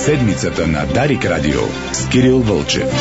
Седмицата на Дарик Радио с Кирил Вълчев.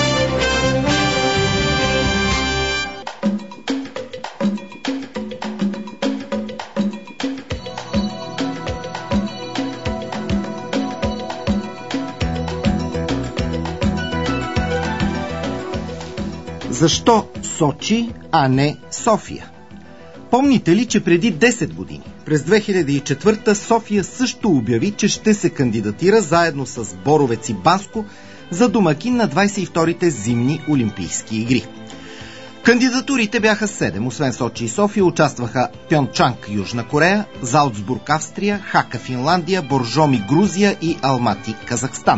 Защо Сочи, а не София? Помните ли, че преди 10 години, през 2004 София също обяви, че ще се кандидатира заедно с Боровец и Банско за домакин на 22-те зимни Олимпийски игри? Кандидатурите бяха 7, освен Сочи и София участваха Пьончанг, Южна Корея, Залцбург, Австрия, Хака, Финландия, Боржоми, Грузия и Алмати, Казахстан.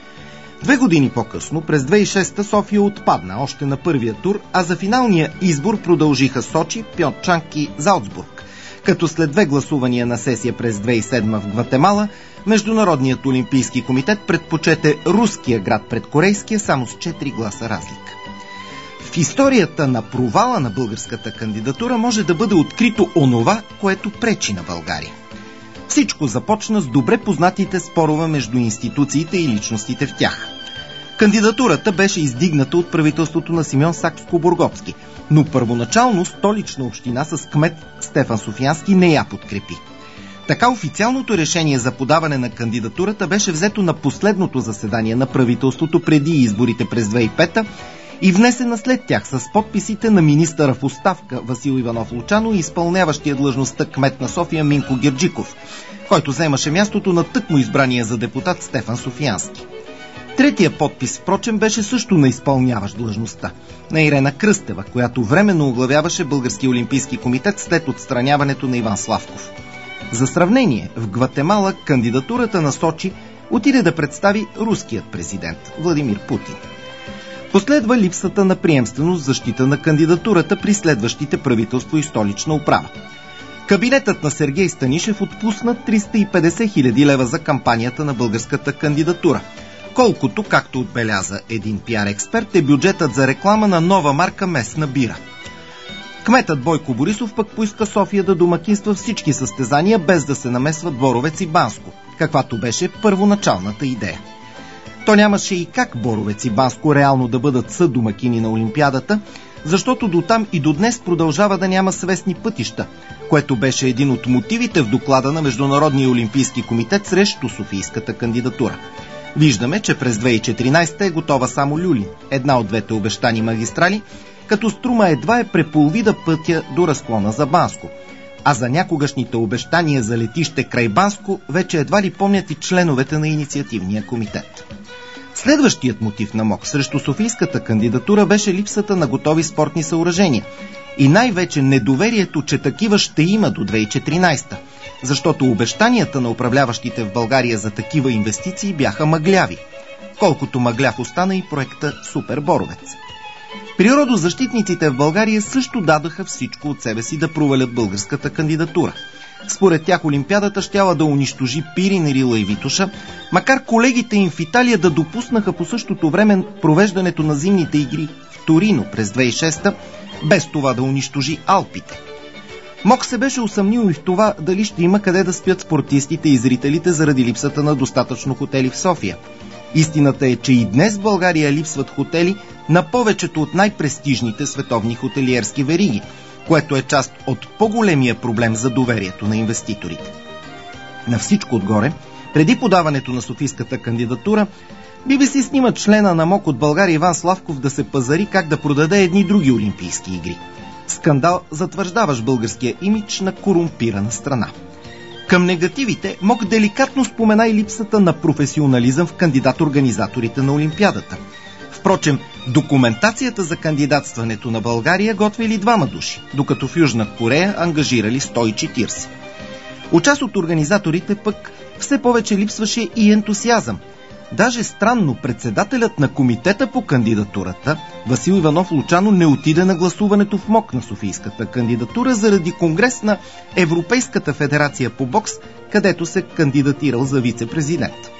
2 години по-късно, през 2006 София отпадна още на първия тур, а за финалния избор продължиха Сочи, Пьончанг и Залцбург, като след 2 гласувания на сесия през 2007 в Гватемала, Международният олимпийски комитет предпочете руския град пред корейския само с 4 гласа разлика. В историята на провала на българската кандидатура може да бъде открито онова, което пречи на България. Всичко започна с добре познатите спорове между институциите и личностите в тях. Кандидатурата беше издигната от правителството на Симеон Сакскобургготски, но първоначално Столична община с кмет Стефан Софиянски не я подкрепи. Така официалното решение за подаване на кандидатурата беше взето на последното заседание на правителството преди изборите през 2005 и внесена след тях с подписите на министъра в оставка Васил Иванов Лучано и изпълняващия длъжността кмет на София Минко Герджиков, който заемаше мястото на тъкмо избрания за депутат Стефан Софиянски. Третия подпис, впрочем, беше също на изпълняващ длъжността, на Ирена Кръстева, която временно оглавяваше Българския олимпийски комитет след отстраняването на Иван Славков. За сравнение, в Гватемала кандидатурата на Сочи отиде да представи руският президент Владимир Путин. Последва липсата на приемственост в защита на кандидатурата при следващите правителство и столична управа. Кабинетът на Сергей Станишев отпусна 350 хиляди лева за кампанията на българската кандидатура, колкото, както отбеляза един пиар експерт, е бюджетът за реклама на нова марка местна бира. Кметът Бойко Борисов пък поиска София да домакинства всички състезания, без да се намесват Боровец и Банско, каквато беше първоначалната идея. То нямаше и как Боровец и Банско реално да бъдат съдомакини на Олимпиадата, защото дотам и до днес продължава да няма свестни пътища, което беше един от мотивите в доклада на Международния олимпийски комитет срещу софийската кандидатура. Виждаме, че през 2014 е готова само Люлин, една от двете обещани магистрали, като Струма едва е преполовина пътя до разклона за Банско, а за някогашните обещания за летище край Банско вече едва ли помнят и членовете на инициативния комитет. Следващият мотив на МОК срещу софийската кандидатура беше липсата на готови спортни съоръжения и най-вече недоверието, че такива ще има до 2014, защото обещанията на управляващите в България за такива инвестиции бяха мъгляви, колкото мъгляв остана и проекта Супер Боровец. Природозащитниците в България също дадаха всичко от себе си да провалят българската кандидатура. Според тях Олимпиадата щяла да унищожи Пирин, Рила и Витоша, макар колегите им в Италия да допуснаха по същото време провеждането на зимните игри в Торино през 2006, без това да унищожи Алпите. МОК се беше усъмнил и в това дали ще има къде да спят спортистите и зрителите заради липсата на достатъчно хотели в София. Истината е, че и днес в България липсват хотели на повечето от най-престижните световни хотелиерски вериги, което е част от по-големия проблем за доверието на инвеститорите. На всичко отгоре, преди подаването на софийската кандидатура, BBC снима члена на МОК от България Иван Славков да се пазари как да продаде едни други олимпийски игри. Скандал, затвърждаващ българския имидж на корумпирана страна. Към негативите МОК деликатно спомена и липсата на професионализъм в кандидат-организаторите на Олимпиадата. Впрочем, документацията за кандидатстването на България готвили 2 души, докато в Южна Корея ангажирали 140. От част от организаторите пък все повече липсваше и ентусиазъм. Даже странно, председателят на комитета по кандидатурата, Васил Иванов Лучано, не отиде на гласуването в МОК на софийската кандидатура заради конгрес на Европейската федерация по бокс, където се кандидатирал за вице-президент.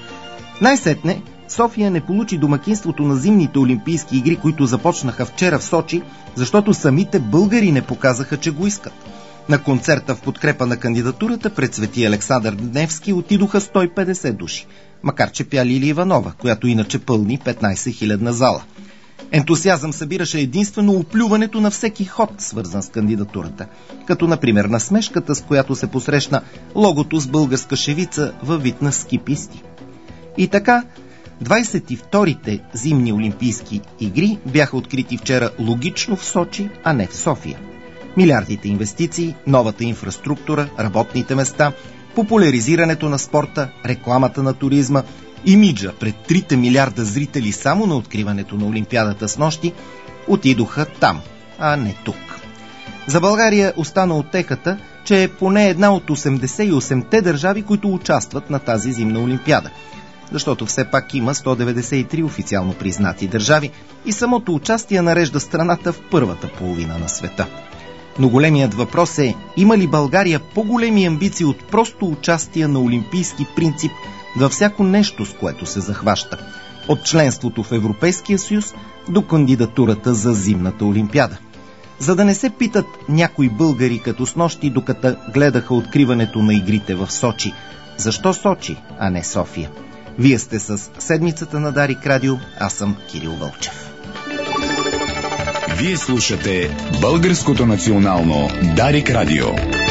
Най-сетне София не получи домакинството на зимните олимпийски игри, които започнаха вчера в Сочи, защото самите българи не показаха, че го искат. На концерта в подкрепа на кандидатурата пред Свети Александър Невски отидоха 150 души. макар че пя Лили Иванова, която иначе пълни 15-хилядна зала. Ентусиазъм събираше единствено оплюването на всеки ход, свързан с кандидатурата, като например насмешката, с която се посрещна логото с българска шевица във вид на ски писти. И така, 22-те зимни олимпийски игри бяха открити вчера логично в Сочи, а не в София. Милиардите инвестиции, новата инфраструктура, работните места, популяризирането на спорта, рекламата на туризма, имиджа пред 3 милиарда зрители само на откриването на Олимпиадата снощи отидоха там, а не тук. За България остана утехата, че е поне една от 88-те държави, които участват на тази зимна Олимпиада. Защото все пак има 193 официално признати държави и самото участие нарежда страната в първата половина на света. Но големият въпрос е, има ли България по-големи амбиции от просто участие на олимпийски принцип във всяко нещо, с което се захваща? От членството в Европейския съюз до кандидатурата за зимната Олимпиада. За да не се питат някои българи като снощи, докато гледаха откриването на игрите в Сочи, защо Сочи, а не София? Вие сте с седмицата на Дарик Радио, аз съм Кирил Вълчев. Вие слушате Българското национално Дарик Радио.